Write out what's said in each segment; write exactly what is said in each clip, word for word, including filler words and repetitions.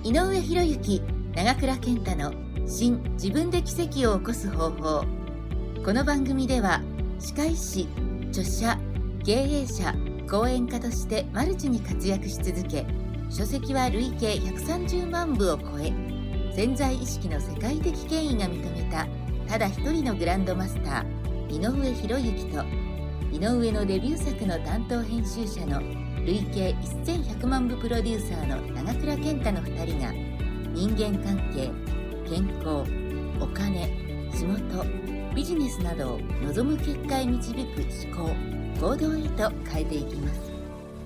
井上博之、長倉健太の新自分で奇跡を起こす方法。この番組では歯科医師、著者、経営者、講演家としてマルチに活躍し続け、書籍は累計ひゃくさんじゅうまんぶを超え、潜在意識の世界的権威が認めたただ一人のグランドマスター、井上博之と井上のデビュー作の担当編集者の累計せんひゃくまんぶプロデューサーの長倉健太のふたりが、人間関係、健康、お金、仕事、ビジネスなどを望む結果へ導く思考、行動へと変えていきます。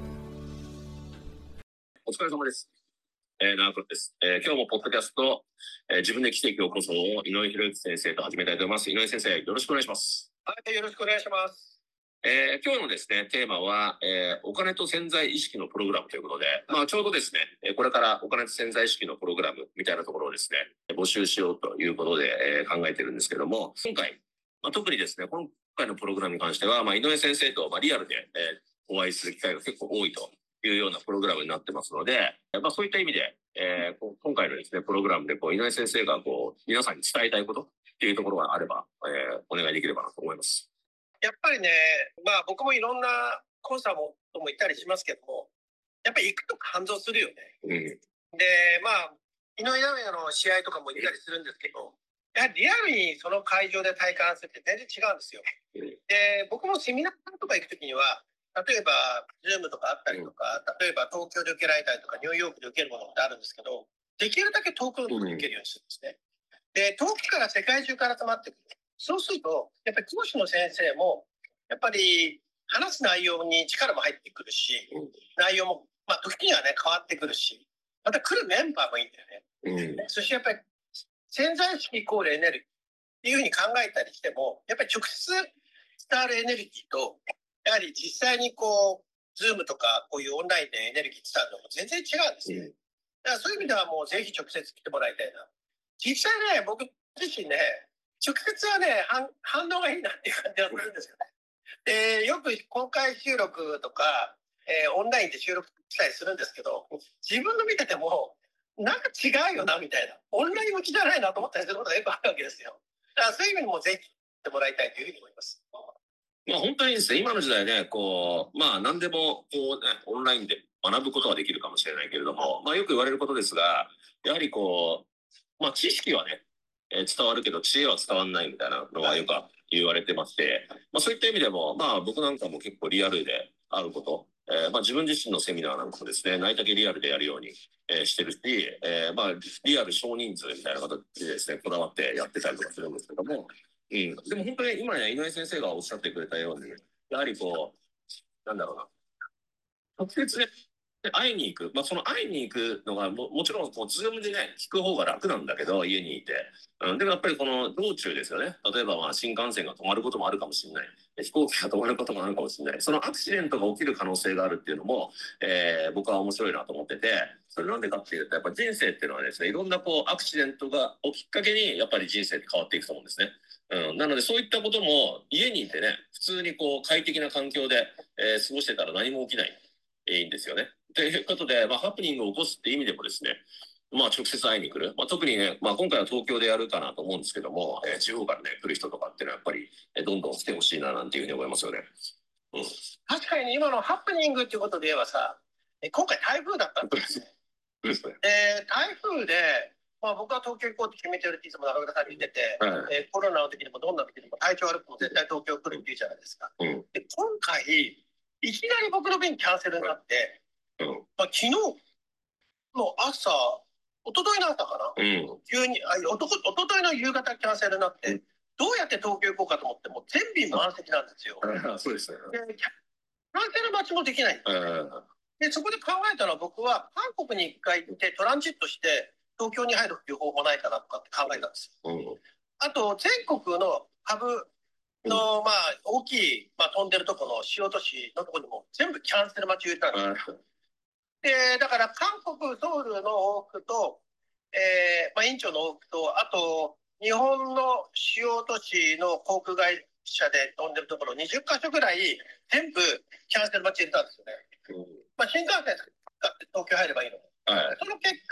お疲れ様です。えー、長倉です。えー、今日もポッドキャスト、えー、自分で奇跡を起こす方を井上博之先生と始めたいと思います。井上先生、よろしくお願いします。 はい、よろしくお願いします。 えー、今日のですね、テーマは、えー、お金と潜在意識のプログラムということで、まあ、ちょうどですね、これからお金と潜在意識のプログラムみたいなところをですね、募集しようということで、えー、考えてるんですけども、今回、まあ、特にですね、今回のプログラムに関しては、まあ、井上先生と、まあ、リアルで、えー、お会いする機会が結構多いというようなプログラムになってますので、まあ、そういった意味で、えー、今回のですね、プログラムでこう井上先生がこう皆さんに伝えたいことっていうところがあれば、えー、お願いできればなと思います。 やっぱりね、まあ僕もいろんなコンサートも行ったりしますけども、やっぱり行くと感動するよね。うん、で、まあ、井上尚弥の試合とかも行ったりするんですけど、やはりリアルにその会場で体感するって全然違うんですよ。うん、で、僕もセミナーとか行くときには、例えば、ズームとかあったりとか、例えば東京で受けられたりとか、ニューヨークで受けるものってあるんですけど、できるだけ遠くのところに受けるようにするんですね。で、遠くから世界中から集まってくる。そうすると、やっぱり講師の先生も、やっぱり話す内容に力も入ってくるし、内容も、まあ、時にはね、変わってくるし、また来るメンバーもいいんだよね。うん、そしてやっぱり、潜在意識イコールエネルギーっていうふうに考えたりしても、やっぱり直接伝わるエネルギーと、やはり実際にこう、ズームとかこういうオンラインでエネルギー伝わるのも全然違うんですね。うん、だからそういう意味ではもうぜひ直接来てもらいたいな。実際ね、僕自身ね、直接はね、反, 反応がいいなっていう感じがするんですよね。で、よく公開収録とか、えー、オンラインで収録したりするんですけど、自分の見てても、なんか違うよな、みたいな。オンライン向きじゃないなと思ったりすることがよくあるわけですよ。だからそういう意味にもぜひ来てもらいたいというふうに思います。 まあ本当にですね、今の時代ね、こう、まあ何でもこうね、オンラインで学ぶことはできるかもしれないけれども、まあよく言われることですが、やはりこう、まあ知識はね、えー、伝わるけど知恵は伝わらないみたいなのはよく言われてまして、まあそういった意味でも、まあ僕なんかも結構リアルであること、えー、まあ自分自身のセミナーなんかもですね、ないたけリアルでやるように、えー、してるし、えー、まあリアル少人数みたいな形でですね、こだわってやってたりとかするんですけども、うん、でも本当に今ね、井上先生がおっしゃってくれたように、やはりこう、なんだろうな、直接ね、会いに行く、まあ、その会いに行くのがももちろんこうズームでね聞く方が楽なんだけど、家にいて、うん、でもやっぱりこの道中ですよね。例えばまあ新幹線が止まることもあるかもしれない、飛行機が止まることもあるかもしれない、そのアクシデントが起きる可能性があるっていうのも、えー、僕は面白いなと思ってて、それなんでかっていうと、やっぱ人生っていうのはですね、いろんなこうアクシデントがをきっかけにやっぱり人生って変わっていくと思うんですね。うん、なのでそういったことも家にいてね、普通にこう快適な環境で、えー、過ごしてたら何も起きない、いいんですよね。ということで、まあ、ハプニングを起こすって意味でもですね、まあ、直接会いに来る。まあ、特にね、まあ、今回は東京でやるかなと思うんですけども、えー、地方からね、来る人とかっていうのはやっぱり、えー、どんどん来てほしいななんていうふうに思いますよね。 うん、確かに今のハプニングっていうことで言えばさ、今回台風だったんですね。で、台風で、まあ、僕は東京行こうって決めてるっていつも中村さんに言ってて、はい、えー、コロナの時でもどんな時でも体調悪くても絶対東京来るって言うじゃないですか。うん、で今回いきなり僕の便キャンセルになって、うん、まあ、昨日の朝、一昨日の朝かな、うん、急にあおと一昨日の夕方キャンセルになって、うん、どうやって東京行こうかと思っても全便満席なんですよ。 そうですね。 でキャンセル待ちもできないんですね。でそこで考えたら、僕は韓国に一回行ってトランジットして東京に入るっていう方法ないかなとかって考えたんですよ。うん、あと全国のハブの、まあ、大きい、まあ、飛んでるところの主要都市のところにも全部キャンセル待ち入れたんですよ。でだから韓国ソウルの往復と、えーまあ、インチョンの往復と、あと日本の主要都市の航空会社で飛んでるところにじゅっかしょぐらい全部キャンセル待ち入れたんですよね。うん、まあ、新幹線使って東京入ればいいの。はい、その結果、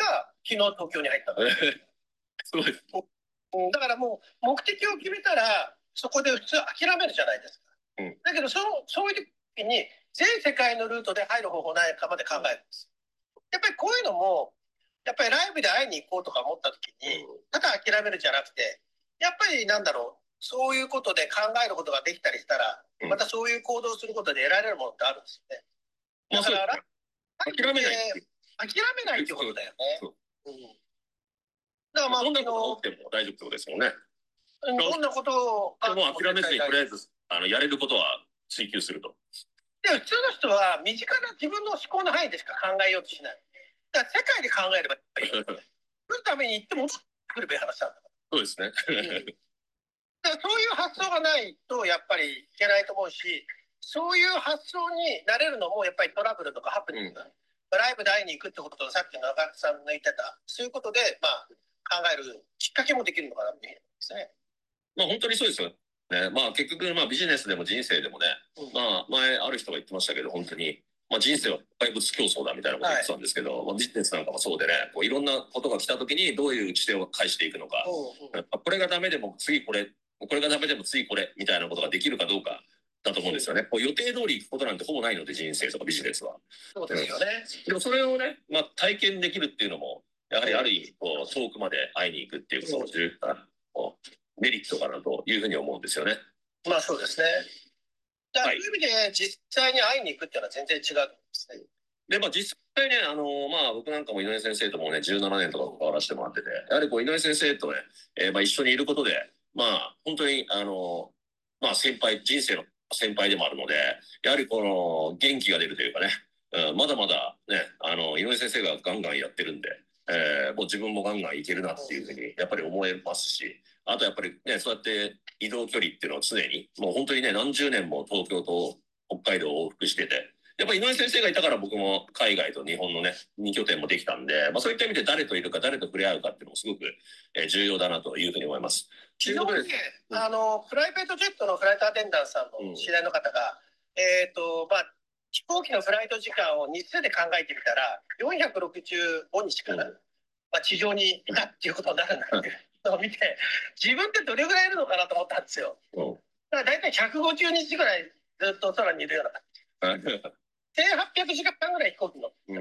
昨日東京に入ったの。 すごい。 だからもう目的を決めたらそこで普通諦めるじゃないですか。うん、だけどそのそういう時に全世界のルートで入る方法ないかまで考えるんです。やっぱりこういうのもやっぱりライブで会いに行こうとか思った時にただ諦めるじゃなくて、やっぱりなんだろう、そういうことで考えることができたりしたら、うん、またそういう行動をすることで得られるものってあるんですよね。だから、 諦めない諦めないってことだよね。うん、 だからまあどんなこと起きても大丈夫ってことですもんね。 どんなことをでも諦めずにとりあえずあのやれることは追求すると。 で普通の人は身近な自分の思考の範囲でしか考えようとしない。だから世界で考えればいい。来るために行っても来るべき話なんだ。 そうですね。 だからそういう発想がないとやっぱりいけないと思うし、そういう発想になれるのもやっぱりトラブルとかハプニング、うん、ライブで会いに行くってことをさっきの中田さんの言ってた、そういうことでまあ考えるきっかけもできるのかなっていうですね。 まあ本当にそうですよね。まあ結局まあビジネスでも人生でもね、うん、まあ前ある人が言ってましたけど、本当にまあ人生は怪物競争だみたいなこと言ってたんですけど、はい、まあ、ビジネスなんかもそうでね、こういろんなことが来た時にどういう打ち手を返していくのか、うんうん、これがダメでも次これ、これがダメでも次これみたいなことができるかどうかだと思うんですよね。こう予定通り行くことなんてほぼないので、人生とかビジネスは。 そうですよね。 でもそれをね、まあ、体験できるっていうのもやはりある意味こう遠くまで会いに行くっていうことをするメリットかなというふうに思うんですよね。 まあそうですね。だからそういう意味で実際に会いに行くっていうのは全然違うんですね。 でまあ、実際ね、あのー、まあ僕なんかも井上先生ともねじゅうななねんとか関わらせてもらってて、やはりこう井上先生とね、えー、まあ一緒にいることでまあ本当にあのー、まあ先輩、人生の先輩でもあるので、やはりこの元気が出るというかね、うん、まだまだね、あの井上先生がガンガンやってるんで、えー、もう自分もガンガンいけるなっていうふうにやっぱり思えますし、あとやっぱりね、そうやって移動距離っていうのを常にもう本当にね何十年も東京と北海道を往復してて、やっぱり井上先生がいたから僕も海外と日本のねに拠点もできたんで、まあ、そういった意味で誰といるか誰と触れ合うかっていうのもすごく重要だなというふうに思います。 昨日ね、うん、あのプライベートジェットのフライトアテンダントさんの知り合いの方が、うん、えっ、ー、とまあ飛行機のフライト時間を日数で考えてみたらよんひゃくろくじゅうごにちかな、うん、まあ、地上にいたっていうことになるんだっていうのを見て、自分ってどれぐらいいるのかなと思ったんですよ。うん、だから大体ひゃくごじゅうにちぐらいずっと空にいるようなせんはっぴゃくじかんぐらい飛行機の。うん。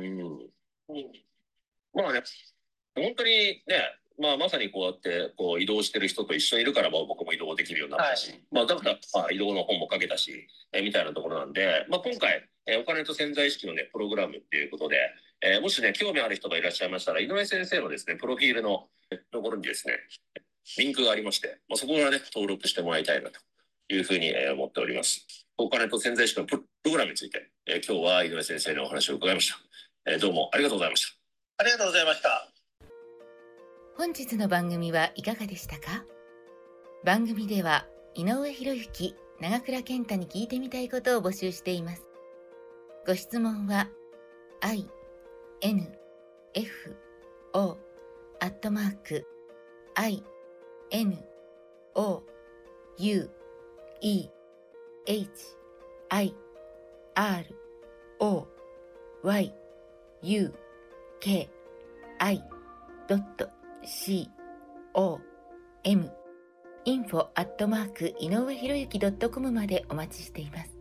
うん、 まあね、本当にね、まあまさにこうやってこう移動してる人と一緒にいるから、まあ僕も移動できるようになったし、はい、まあだから、まあ、移動の本も書けたし、えー、みたいなところなんで、まあ今回、えー、お金と潜在意識のね、プログラムっていうことで、えー、もしね、興味ある人がいらっしゃいましたら、井上先生のですね、プロフィールのところにですね、リンクがありまして、まあ、そこからね、登録してもらいたいなというふうに思っております。お金と潜在意識のプログラムについて、えー、今日は井上先生のお話を伺いました、えー。どうもありがとうございました。 ありがとうございました。 本日の番組はいかがでしたか？番組では井上博之、長倉健太に聞いてみたいことを募集しています。ご質問は アイエヌエフオー アットマーク アイエヌオーユーイーエイチアイアールオーワイユーケーアイドットシーオーエム インフォ アットマーク 井上博之 ドットコム までお待ちしています。